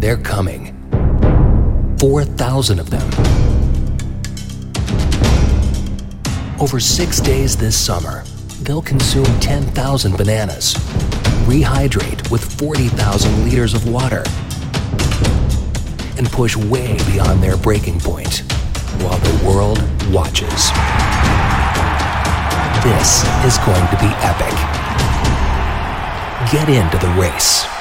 they're coming. 4,000 of them. Over 6 days this summer, they'll consume 10,000 bananas, rehydrate with 40,000 liters of water, and push way beyond their breaking point while the world watches. This is going to be epic. Get into the race.